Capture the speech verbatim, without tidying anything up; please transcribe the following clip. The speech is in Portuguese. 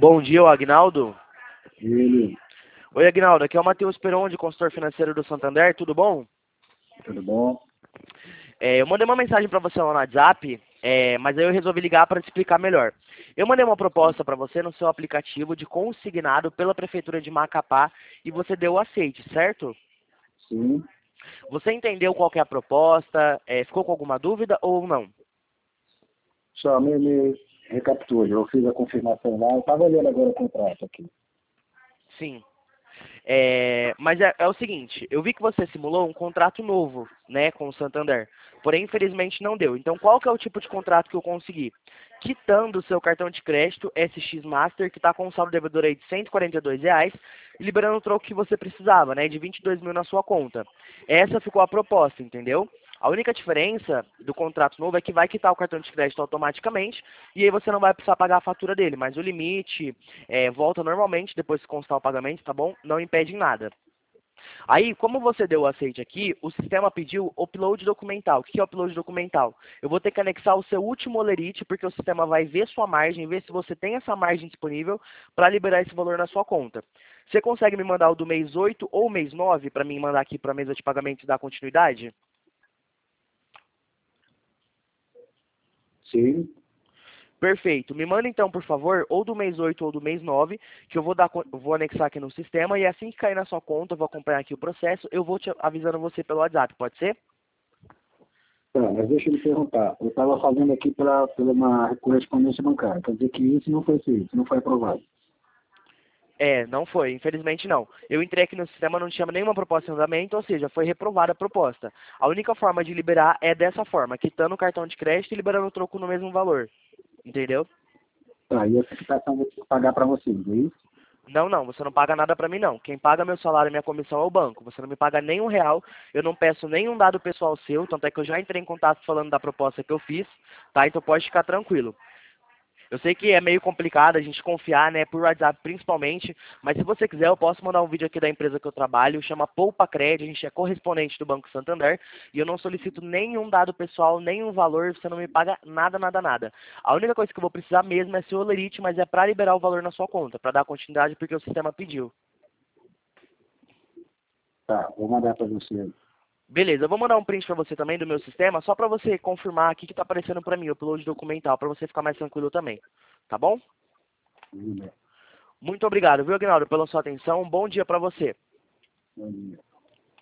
Bom dia, ô Agnaldo. Ele, Oi, Agnaldo, aqui é o Matheus Peron, de consultor financeiro do Santander, tudo bom? tudo bom? É, eu mandei uma mensagem para você lá no WhatsApp, é, mas aí eu resolvi ligar para te explicar melhor. Eu mandei uma proposta para você no seu aplicativo de consignado pela Prefeitura de Macapá e você deu o aceite, certo? Sim. Você entendeu qual que é a proposta? É, ficou com alguma dúvida ou não? Só me, me recapitule, eu fiz a confirmação lá, eu estava olhando agora o contrato aqui. Sim. É, mas é, é o seguinte, eu vi que você simulou um contrato novo, né, com o Santander. Porém, infelizmente não deu. Então, qual que é o tipo de contrato que eu consegui? Quitando o seu cartão de crédito S X Master, que está com um saldo devedor aí de cento e quarenta e dois reais, e liberando o troco que você precisava, né, de vinte e dois mil na sua conta. Essa ficou a proposta, entendeu? A única diferença do contrato novo é que vai quitar o cartão de crédito automaticamente e aí você não vai precisar pagar a fatura dele, mas o limite é, volta normalmente depois que constar o pagamento, tá bom? Não impede em nada. Aí, como você deu o aceite aqui, o sistema pediu upload documental. O que é upload documental? Eu vou ter que anexar o seu último olerite, porque o sistema vai ver sua margem, ver se você tem essa margem disponível para liberar esse valor na sua conta. Você consegue me mandar o do mês oito ou mês nove para mim mandar aqui para a mesa de pagamento e dar continuidade? Sim. Perfeito. Me manda então, por favor, ou do mês oito ou do mês nove, que eu vou dar, eu vou anexar aqui no sistema e assim que cair na sua conta, eu vou acompanhar aqui o processo, eu vou te avisando você pelo WhatsApp, pode ser? Tá, mas deixa eu lhe perguntar, eu estava fazendo aqui pela, pela uma correspondência bancária, quer dizer que isso não foi feito, não foi aprovado. É, não foi, infelizmente não. Eu entrei aqui no sistema, não tinha nenhuma proposta em andamento, ou seja, foi reprovada a proposta. A única forma de liberar é dessa forma, quitando o cartão de crédito e liberando o troco no mesmo valor. Entendeu? Tá, e essa quitação eu vou ter que pagar para vocês, é isso? Não, não, você não paga nada pra mim não. Quem paga meu salário e minha comissão é o banco. Você não me paga nem um real, eu não peço nenhum dado pessoal seu, tanto é que eu já entrei em contato falando da proposta que eu fiz, tá? Então pode ficar tranquilo. Eu sei que é meio complicado a gente confiar, né, por WhatsApp principalmente, mas se você quiser eu posso mandar um vídeo aqui da empresa que eu trabalho, chama Poupa Cred, a gente é correspondente do Banco Santander, e eu não solicito nenhum dado pessoal, nenhum valor, você não me paga nada, nada, nada. A única coisa que eu vou precisar mesmo é seu olerite, mas é para liberar o valor na sua conta, para dar continuidade porque o sistema pediu. Tá, vou mandar para você. Beleza, eu vou mandar um print para você também do meu sistema, só para você confirmar aqui que tá aparecendo para mim, o upload documental, para você ficar mais tranquilo também. Tá bom? Bom Muito obrigado, viu, Aguinaldo, pela sua atenção. Um bom dia para você. dia.